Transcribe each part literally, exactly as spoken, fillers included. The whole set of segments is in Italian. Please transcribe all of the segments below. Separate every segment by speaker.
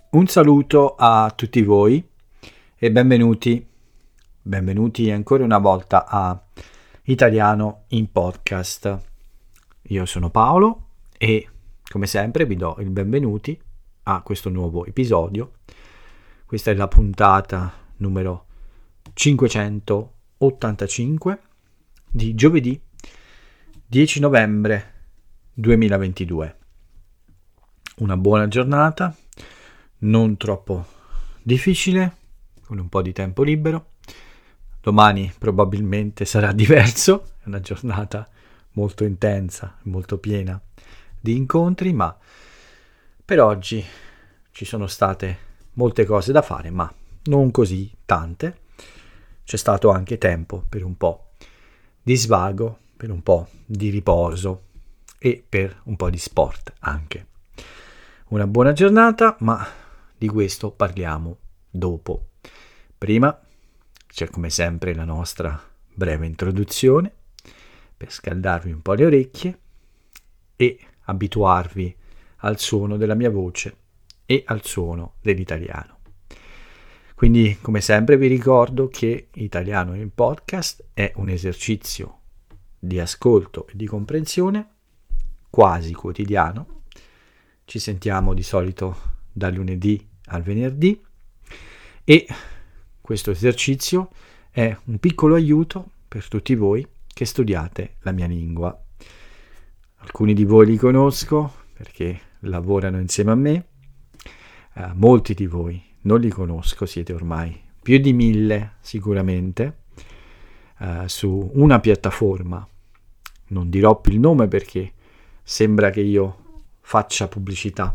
Speaker 1: Un saluto a tutti voi e benvenuti, benvenuti ancora una volta a Italiano in Podcast. Io sono Paolo e come sempre vi do il benvenuti a questo nuovo episodio. Questa è la puntata numero cinquecentottantacinque di giovedì dieci novembre duemilaventidue. Una buona giornata, non troppo difficile, con un po' di tempo libero. Domani probabilmente sarà diverso, è una giornata molto intensa, molto piena di incontri, ma per oggi ci sono state molte cose da fare, ma non così tante. C'è stato anche tempo per un po' di svago, per un po' di riposo e per un po' di sport anche. Una buona giornata, ma di questo parliamo dopo. Prima c'è come sempre la nostra breve introduzione per scaldarvi un po' le orecchie e abituarvi al suono della mia voce e al suono dell'italiano. Quindi, come sempre, vi ricordo che Italiano in Podcast è un esercizio di ascolto e di comprensione quasi quotidiano. Ci sentiamo di solito da lunedì al venerdì e questo esercizio è un piccolo aiuto per tutti voi che studiate la mia lingua. Alcuni di voi li conosco perché lavorano insieme a me, uh, molti di voi non li conosco, siete ormai più di mille sicuramente, uh, su una piattaforma. Non dirò più il nome perché sembra che io faccia pubblicità,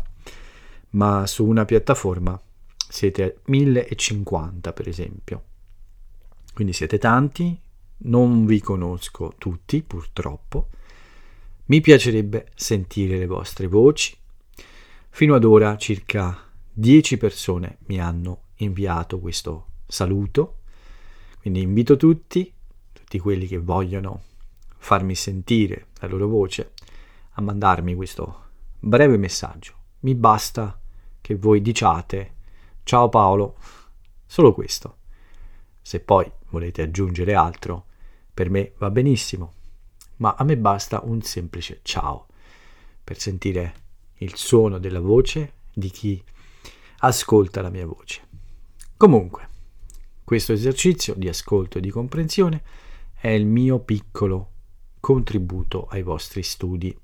Speaker 1: ma su una piattaforma siete millecinquanta per esempio. Quindi siete tanti, non vi conosco tutti purtroppo. Mi piacerebbe sentire le vostre voci. Fino ad ora circa dieci persone mi hanno inviato questo saluto, quindi invito tutti, tutti quelli che vogliono farmi sentire la loro voce, a mandarmi questo breve messaggio. Mi basta che voi diciate ciao Paolo, solo questo. Se poi volete aggiungere altro, per me va benissimo, ma a me basta un semplice ciao per sentire il suono della voce di chi ascolta la mia voce. Comunque, questo esercizio di ascolto e di comprensione è il mio piccolo contributo ai vostri studi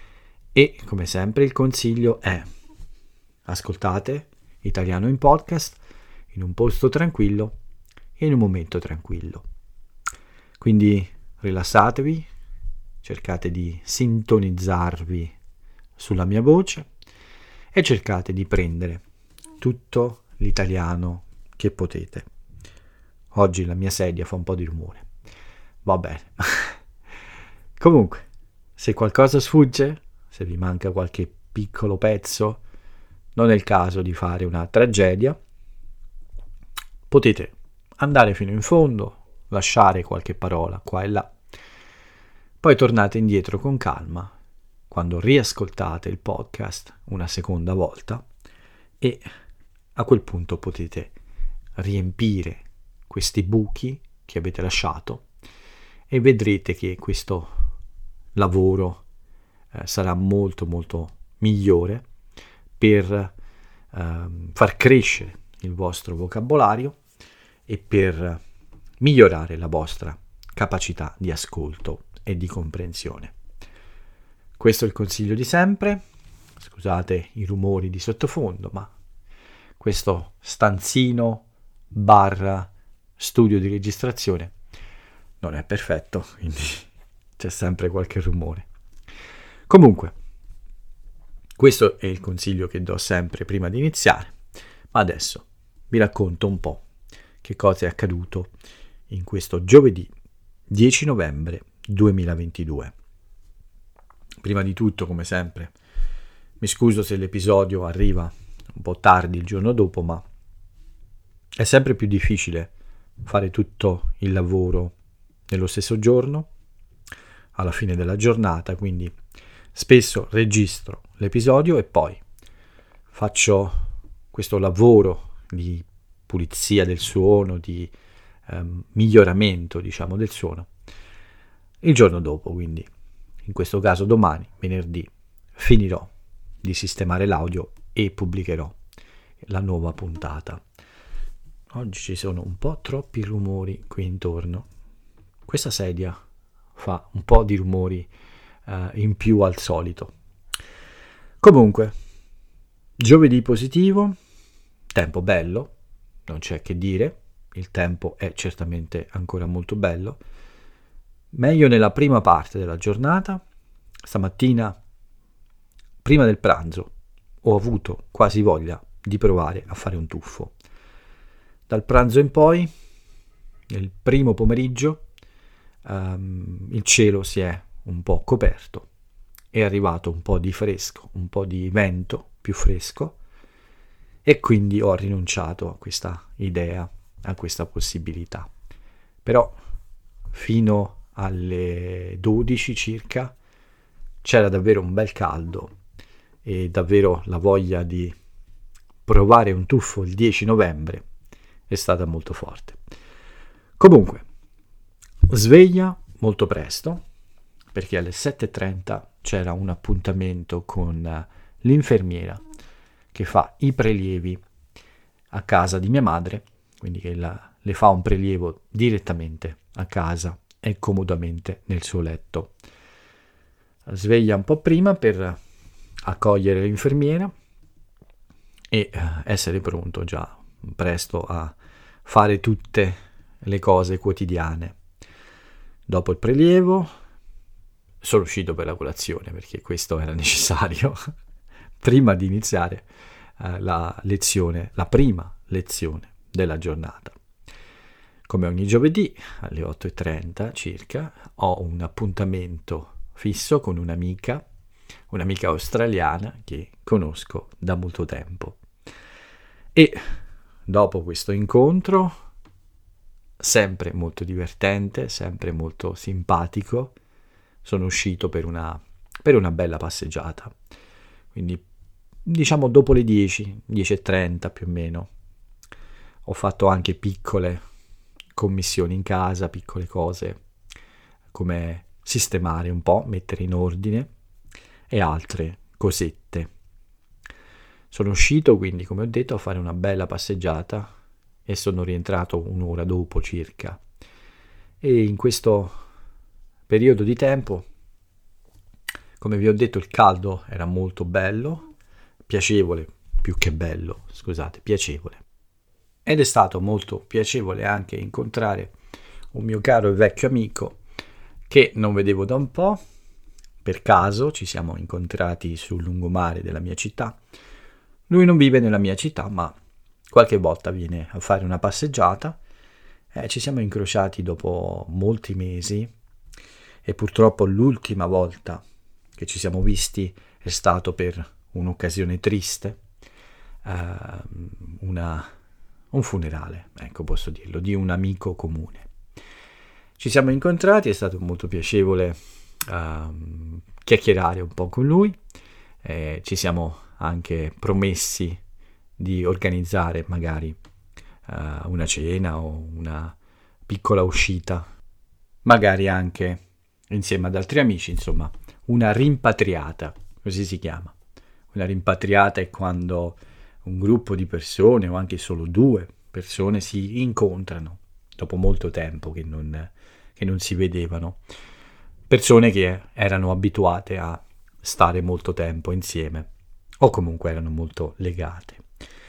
Speaker 1: e, come sempre, il consiglio è: ascoltate Italiano in Podcast in un posto tranquillo e in un momento tranquillo. Quindi rilassatevi, cercate di sintonizzarvi sulla mia voce e cercate di prendere tutto l'italiano che potete. Oggi la mia sedia fa un po' di rumore. Va bene. Comunque, se qualcosa sfugge, se vi manca qualche piccolo pezzo, non è il caso di fare una tragedia. Potete andare fino in fondo, lasciare qualche parola qua e là, poi tornate indietro con calma quando riascoltate il podcast una seconda volta e a quel punto potete riempire questi buchi che avete lasciato e vedrete che questo lavoro eh, sarà molto molto migliore per eh, far crescere il vostro vocabolario e per migliorare la vostra capacità di ascolto e di comprensione. Questo è il consiglio di sempre. Scusate i rumori di sottofondo, ma questo stanzino barra studio di registrazione non è perfetto, quindi c'è sempre qualche rumore. Comunque, questo è il consiglio che do sempre prima di iniziare, ma adesso vi racconto un po' che cosa è accaduto in questo giovedì dieci novembre duemilaventidue. Prima di tutto, come sempre, mi scuso se l'episodio arriva un po' tardi il giorno dopo, ma è sempre più difficile fare tutto il lavoro nello stesso giorno, alla fine della giornata, quindi spesso registro l'episodio e poi faccio questo lavoro di pulizia del suono, di ehm, miglioramento, diciamo, del suono il giorno dopo, quindi in questo caso domani, venerdì, finirò di sistemare l'audio e pubblicherò la nuova puntata. Oggi ci sono un po' troppi rumori qui intorno. Questa sedia fa un po' di rumori uh, in più al solito. Comunque, giovedì positivo, tempo bello, non c'è che dire, il tempo è certamente ancora molto bello. Meglio nella prima parte della giornata. Stamattina, prima del pranzo, ho avuto quasi voglia di provare a fare un tuffo. Dal pranzo in poi, nel primo pomeriggio, um, il cielo si è un po' coperto, è arrivato un po' di fresco, un po' di vento più fresco, e quindi ho rinunciato a questa idea, a questa possibilità. Però fino alle dodici circa c'era davvero un bel caldo e davvero la voglia di provare un tuffo il dieci novembre è stata molto forte. Comunque, sveglia molto presto, perché alle sette e trenta c'era un appuntamento con l'infermiera che fa i prelievi a casa di mia madre, quindi che la, le fa un prelievo direttamente a casa e comodamente nel suo letto. Sveglia un po' prima per accogliere l'infermiera e essere pronto già presto a fare tutte le cose quotidiane. Dopo il prelievo sono uscito per la colazione, perché questo era necessario prima di iniziare uh, la lezione, la prima lezione della giornata. Come ogni giovedì alle otto e trenta circa ho un appuntamento fisso con un'amica, un'amica australiana che conosco da molto tempo. E dopo questo incontro, sempre molto divertente, sempre molto simpatico, sono uscito per una, per una bella passeggiata. Quindi diciamo dopo le dieci, dieci e trenta più o meno. Ho fatto anche piccole commissioni in casa, piccole cose come sistemare un po', mettere in ordine e altre cosette. Sono uscito quindi, come ho detto, a fare una bella passeggiata e sono rientrato un'ora dopo circa. E in questo periodo di tempo, come vi ho detto, il caldo era molto bello, piacevole, più che bello, scusate, piacevole. Ed è stato molto piacevole anche incontrare un mio caro e vecchio amico che non vedevo da un po'. Per caso ci siamo incontrati sul lungomare della mia città. Lui non vive nella mia città, ma qualche volta viene a fare una passeggiata. Eh, ci siamo incrociati dopo molti mesi e purtroppo l'ultima volta che ci siamo visti è stato per un'occasione triste, eh, una, un funerale, ecco, posso dirlo, di un amico comune. Ci siamo incontrati, è stato molto piacevole uh, chiacchierare un po' con lui, eh, ci siamo anche promessi di organizzare magari uh, una cena o una piccola uscita, magari anche insieme ad altri amici, insomma, una rimpatriata, così si chiama. Una rimpatriata è quando un gruppo di persone o anche solo due persone si incontrano dopo molto tempo che non, che non si vedevano. Persone che erano abituate a stare molto tempo insieme o comunque erano molto legate.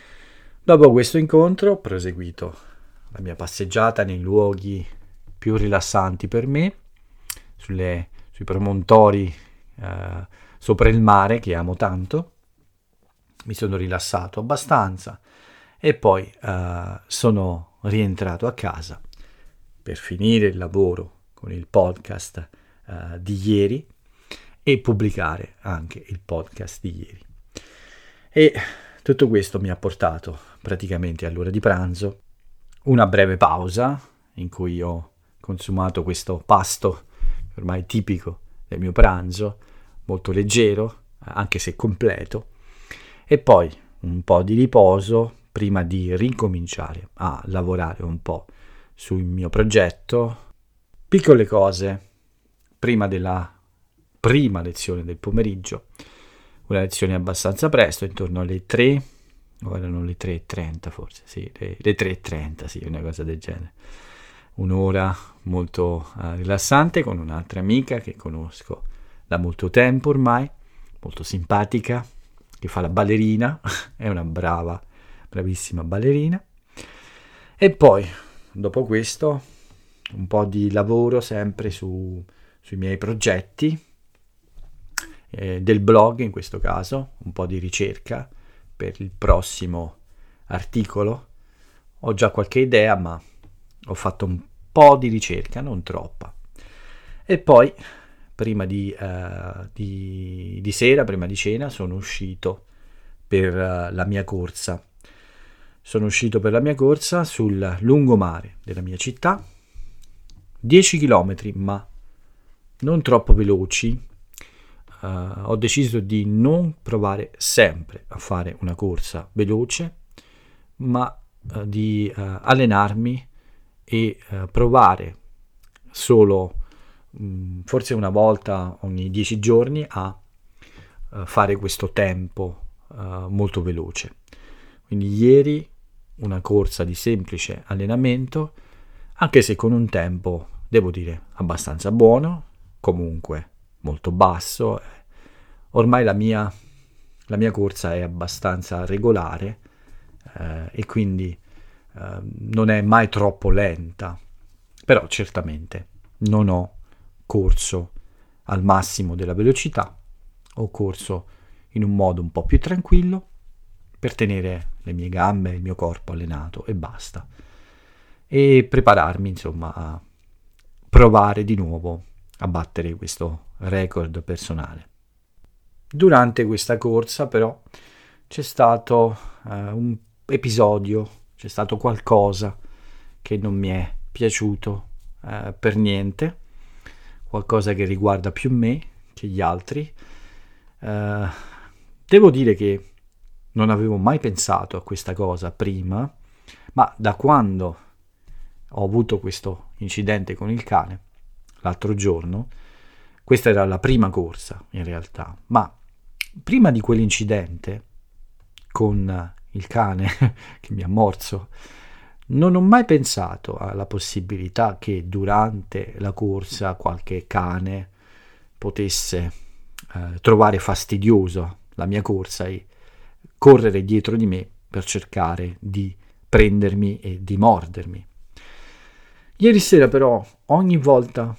Speaker 1: Dopo questo incontro ho proseguito la mia passeggiata nei luoghi più rilassanti per me, sulle, sui promontori eh, sopra il mare che amo tanto. Mi sono rilassato abbastanza e poi eh, sono rientrato a casa per finire il lavoro con il podcast eh, di ieri e pubblicare anche il podcast di ieri. E tutto questo mi ha portato praticamente all'ora di pranzo, una breve pausa in cui ho consumato questo pasto ormai tipico del mio pranzo, molto leggero, anche se completo, e poi un po' di riposo prima di ricominciare a lavorare un po' sul mio progetto. Piccole cose prima della prima lezione del pomeriggio, una lezione abbastanza presto, intorno alle tre, o erano le tre e trenta forse, sì, le, le tre e trenta, sì, una cosa del genere. Un'ora molto uh, rilassante con un'altra amica che conosco da molto tempo ormai, molto simpatica, che fa la ballerina, è una brava, bravissima ballerina. E poi, dopo questo, un po' di lavoro sempre su, sui miei progetti, eh, del blog in questo caso, un po' di ricerca per il prossimo articolo. Ho già qualche idea, ma ho fatto un po' di ricerca, non troppa. E poi, prima di, uh, di, di sera, prima di cena, sono uscito per uh, la mia corsa. Sono uscito per la mia corsa sul lungomare della mia città, dieci chilometri, ma non troppo veloci. Uh, ho deciso di non provare sempre a fare una corsa veloce, ma uh, di uh, allenarmi e uh, provare solo mh, forse una volta ogni dieci giorni a uh, fare questo tempo uh, molto veloce. Quindi ieri una corsa di semplice allenamento, anche se con un tempo, devo dire, abbastanza buono, comunque molto basso. Ormai la mia, la mia corsa è abbastanza regolare eh, e quindi eh, non è mai troppo lenta, però certamente non ho corso al massimo della velocità, ho corso in un modo un po' più tranquillo per tenere le mie gambe e il mio corpo allenato e basta, e prepararmi insomma a provare di nuovo a battere questo record personale. Durante questa corsa però c'è stato uh, un episodio, c'è stato qualcosa che non mi è piaciuto uh, per niente, qualcosa che riguarda più me che gli altri. Uh, devo dire che non avevo mai pensato a questa cosa prima, ma da quando ho avuto questo incidente con il cane l'altro giorno, questa era la prima corsa in realtà, ma prima di quell'incidente con il cane che mi ha morso, non ho mai pensato alla possibilità che durante la corsa qualche cane potesse eh, trovare fastidiosa la mia corsa e correre dietro di me per cercare di prendermi e di mordermi. Ieri sera però, ogni volta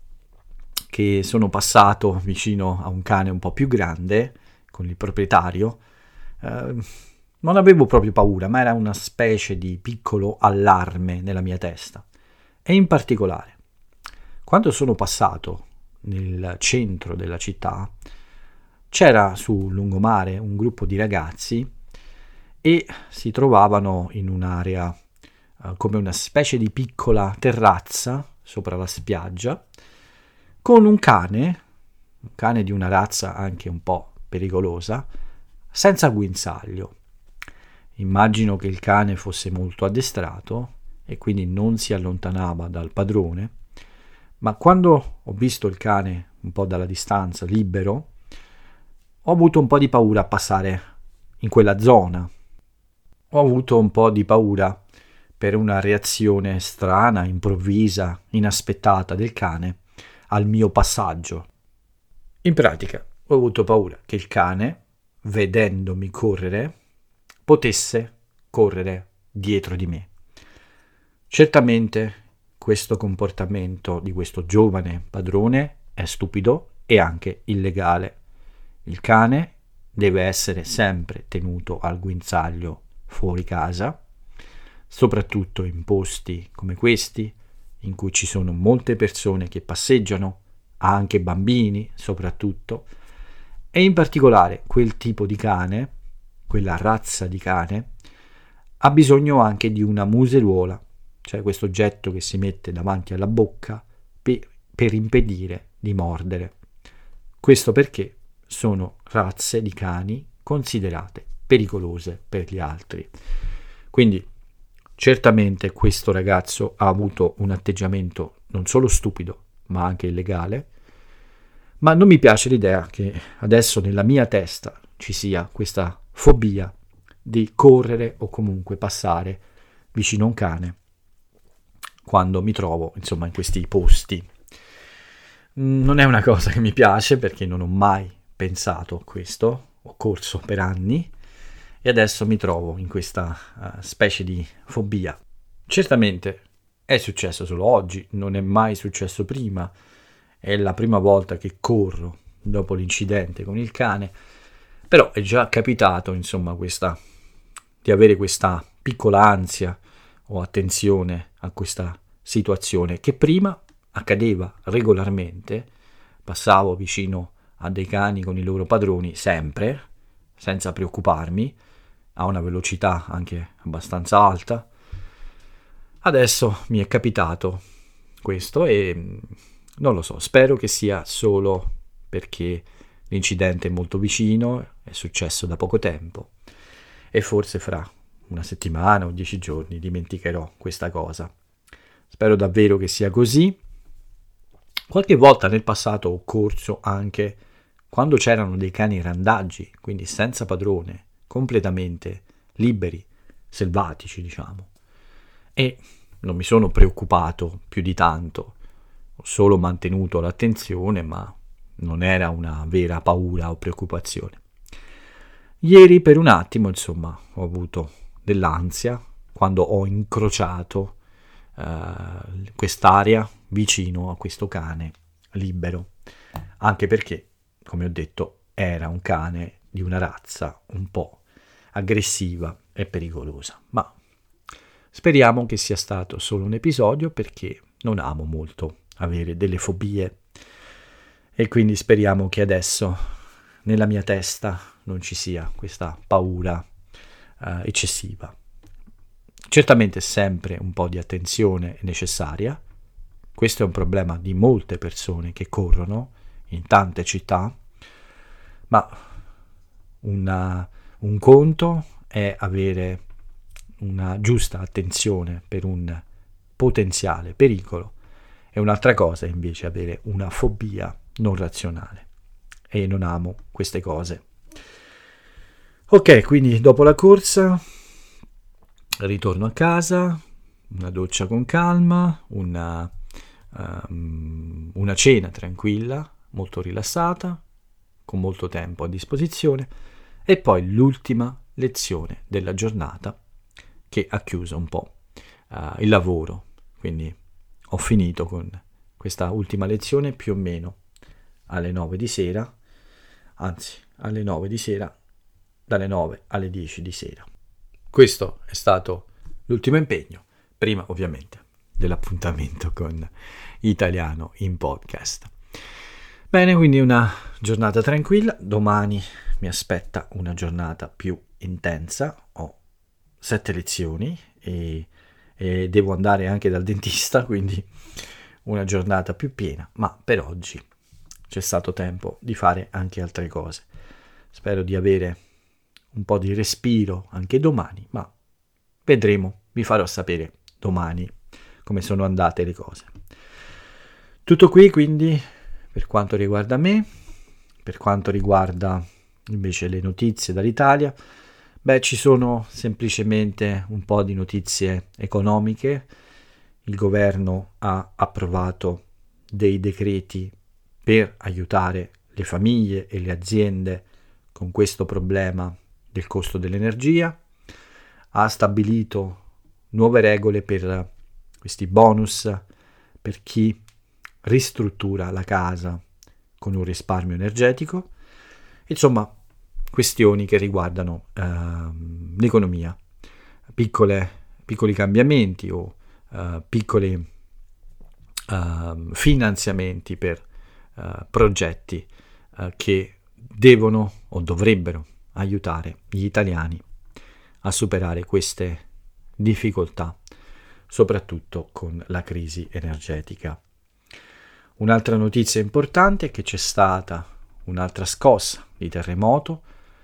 Speaker 1: che sono passato vicino a un cane un po' più grande con il proprietario, eh, non avevo proprio paura, ma era una specie di piccolo allarme nella mia testa. E in particolare, quando sono passato nel centro della città, c'era sul lungomare un gruppo di ragazzi e si trovavano in un'area uh, come una specie di piccola terrazza sopra la spiaggia, con un cane, un cane di una razza anche un po' pericolosa, senza guinzaglio. Immagino che il cane fosse molto addestrato e quindi non si allontanava dal padrone, ma quando ho visto il cane un po' dalla distanza, libero, ho avuto un po' di paura a passare in quella zona. Ho avuto un po' di paura per una reazione strana, improvvisa, inaspettata del cane al mio passaggio. In pratica, ho avuto paura che il cane, vedendomi correre, potesse correre dietro di me. Certamente questo comportamento di questo giovane padrone è stupido e anche illegale. Il cane deve essere sempre tenuto al guinzaglio fuori casa, soprattutto in posti come questi, in cui ci sono molte persone che passeggiano, anche bambini soprattutto, e in particolare quel tipo di cane, quella razza di cane, ha bisogno anche di una museruola, cioè questo oggetto che si mette davanti alla bocca per, per impedire di mordere. Questo perché sono razze di cani considerate pericolose per gli altri. Quindi certamente questo ragazzo ha avuto un atteggiamento non solo stupido, ma anche illegale, ma non mi piace l'idea che adesso nella mia testa ci sia questa fobia di correre o comunque passare vicino a un cane quando mi trovo, insomma, in questi posti. Non è una cosa che mi piace perché non ho mai pensato a questo, ho corso per anni e adesso mi trovo in questa uh, specie di fobia. Certamente è successo solo oggi, non è mai successo prima, è la prima volta che corro dopo l'incidente con il cane, però è già capitato, insomma, questa, di avere questa piccola ansia o attenzione a questa situazione che prima accadeva regolarmente, passavo vicino a dei cani con i loro padroni sempre, senza preoccuparmi, a una velocità anche abbastanza alta. Adesso mi è capitato questo e non lo so, spero che sia solo perché l'incidente è molto vicino, è successo da poco tempo e forse fra una settimana o dieci giorni dimenticherò questa cosa. Spero davvero che sia così. Qualche volta nel passato ho corso anche quando c'erano dei cani randaggi, quindi senza padrone, completamente liberi, selvatici, diciamo. E non mi sono preoccupato più di tanto, ho solo mantenuto l'attenzione, ma non era una vera paura o preoccupazione. Ieri per un attimo, insomma, ho avuto dell'ansia quando ho incrociato uh, quest'area vicino a questo cane libero, anche perché, come ho detto, era un cane di una razza un po' aggressiva e pericolosa, ma speriamo che sia stato solo un episodio perché non amo molto avere delle fobie e quindi speriamo che adesso nella mia testa non ci sia questa paura uh, eccessiva. Certamente sempre un po' di attenzione è necessaria. Questo è un problema di molte persone che corrono in tante città, ma una, un conto è avere una giusta attenzione per un potenziale pericolo e un'altra cosa è invece avere una fobia non razionale e non amo queste cose. Ok, quindi dopo la corsa ritorno a casa, una doccia con calma, una, um, una cena tranquilla, molto rilassata, con molto tempo a disposizione e poi l'ultima lezione della giornata che ha chiuso un po' uh, il lavoro, quindi ho finito con questa ultima lezione più o meno alle nove di sera, anzi alle nove di sera, dalle nove alle dieci di sera. Questo è stato l'ultimo impegno, prima ovviamente dell'appuntamento con Italiano in Podcast. Bene, quindi una giornata tranquilla, domani mi aspetta una giornata più intensa, ho sette lezioni e, e devo andare anche dal dentista, quindi una giornata più piena, ma per oggi c'è stato tempo di fare anche altre cose. Spero di avere un po' di respiro anche domani, ma vedremo, vi farò sapere domani come sono andate le cose. Tutto qui quindi per quanto riguarda me. Per quanto riguarda invece le notizie dall'Italia, beh, ci sono semplicemente un po' di notizie economiche. Il governo ha approvato dei decreti per aiutare le famiglie e le aziende con questo problema del costo dell'energia, ha stabilito nuove regole per questi bonus per chi ristruttura la casa con un risparmio energetico, insomma questioni che riguardano uh, l'economia, piccole, piccoli cambiamenti o uh, piccoli uh, finanziamenti per uh, progetti uh, che devono o dovrebbero aiutare gli italiani a superare queste difficoltà, soprattutto con la crisi energetica. Un'altra notizia importante è che c'è stata un'altra scossa di terremoto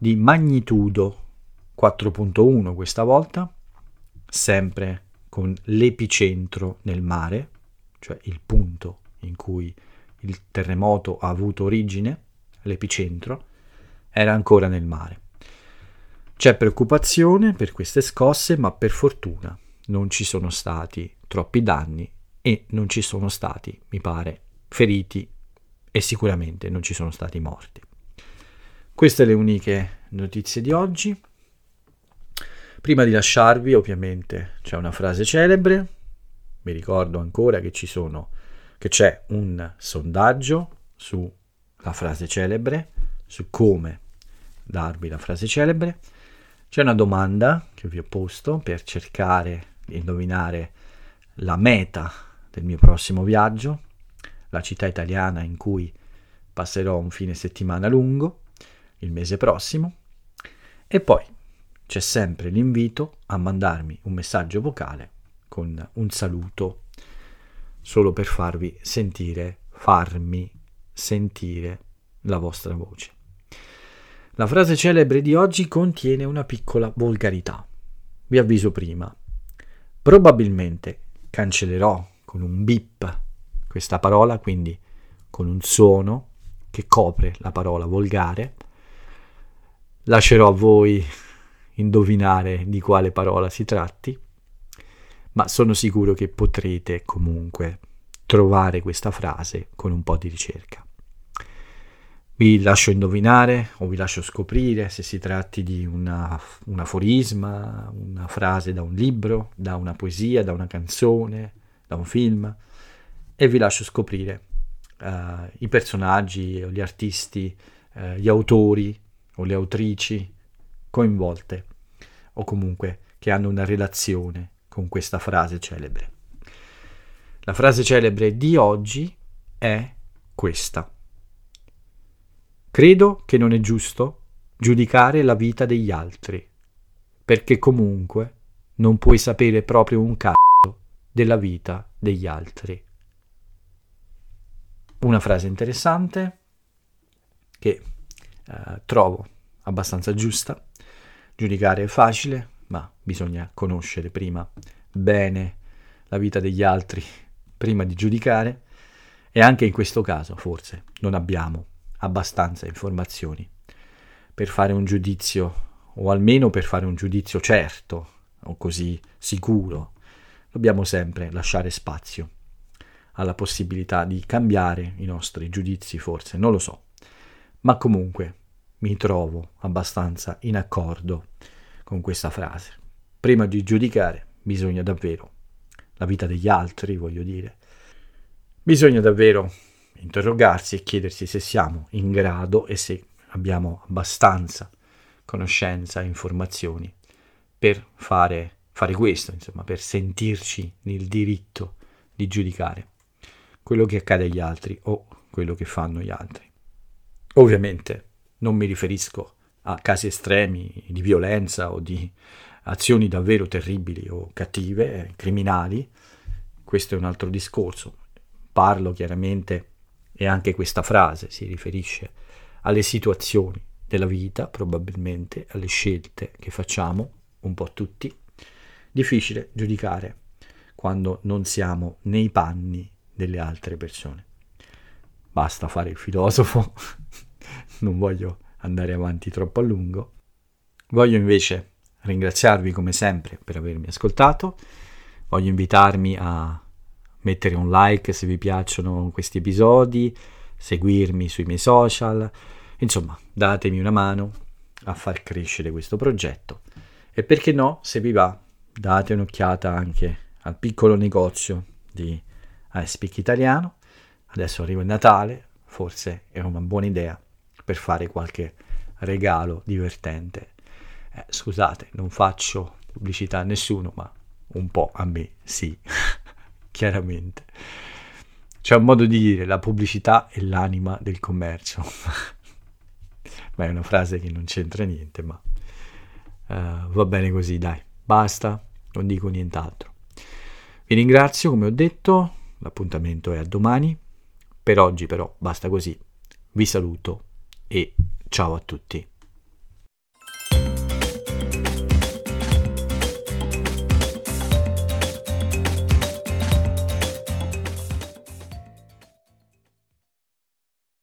Speaker 1: di magnitudo quattro virgola uno questa volta, sempre con l'epicentro nel mare, cioè il punto in cui il terremoto ha avuto origine, l'epicentro, era ancora nel mare. C'è preoccupazione per queste scosse, ma per fortuna non ci sono stati troppi danni e non ci sono stati, mi pare, feriti e sicuramente non ci sono stati morti. Queste le uniche notizie di oggi. Prima di lasciarvi, ovviamente, c'è una frase celebre. Vi ricordo ancora che ci sono, che c'è un sondaggio sulla frase celebre, su come darvi la frase celebre. C'è una domanda che vi ho posto per cercare di indovinare la meta del mio prossimo viaggio, la città italiana in cui passerò un fine settimana lungo, il mese prossimo, e poi c'è sempre l'invito a mandarmi un messaggio vocale con un saluto solo per farvi sentire, farmi sentire la vostra voce. La frase celebre di oggi contiene una piccola volgarità. Vi avviso prima. Probabilmente cancellerò con un bip questa parola, quindi con un suono che copre la parola volgare. Lascerò a voi indovinare di quale parola si tratti, ma sono sicuro che potrete comunque trovare questa frase con un po' di ricerca. Vi lascio indovinare o vi lascio scoprire se si tratti di una, un aforisma, una frase da un libro, da una poesia, da una canzone, da un film, e vi lascio scoprire uh, i personaggi o gli artisti, uh, gli autori o le autrici coinvolte o comunque che hanno una relazione con questa frase celebre. La frase celebre di oggi è questa. Credo che non è giusto giudicare la vita degli altri, perché comunque non puoi sapere proprio un cazzo della vita degli altri. Una frase interessante che eh, trovo abbastanza giusta. Giudicare è facile, ma bisogna conoscere prima bene la vita degli altri prima di giudicare, e anche in questo caso forse non abbiamo abbastanza informazioni per fare un giudizio, o almeno per fare un giudizio certo o così sicuro. Dobbiamo sempre lasciare spazio alla possibilità di cambiare i nostri giudizi, forse, non lo so, ma comunque mi trovo abbastanza in accordo con questa frase. Prima di giudicare bisogna davvero, la vita degli altri voglio dire, bisogna davvero interrogarsi e chiedersi se siamo in grado e se abbiamo abbastanza conoscenza e informazioni per fare, fare questo, insomma, per sentirci nel diritto di giudicare quello che accade agli altri o quello che fanno gli altri. Ovviamente non mi riferisco a casi estremi di violenza o di azioni davvero terribili o cattive, criminali. Questo è un altro discorso. Parlo chiaramente, e anche questa frase si riferisce alle situazioni della vita, probabilmente alle scelte che facciamo, un po' tutti. Difficile giudicare quando non siamo nei panni delle altre persone. Basta fare il filosofo, non voglio andare avanti troppo a lungo. Voglio invece ringraziarvi come sempre per avermi ascoltato. Voglio invitarmi a mettere un like se vi piacciono questi episodi, seguirmi sui miei social, insomma, datemi una mano a far crescere questo progetto. E perché no, se vi va, date un'occhiata anche al piccolo negozio di I Speak Italiano. Adesso arriva il Natale, forse è una buona idea per fare qualche regalo divertente. Eh, scusate, non faccio pubblicità a nessuno, ma un po' a me sì, chiaramente. C'è un modo di dire, la pubblicità è l'anima del commercio. Ma è una frase che non c'entra niente, ma uh, va bene così, dai, basta, non dico nient'altro. Vi ringrazio, come ho detto, l'appuntamento è a domani. Per oggi però basta così. Vi saluto e ciao a tutti.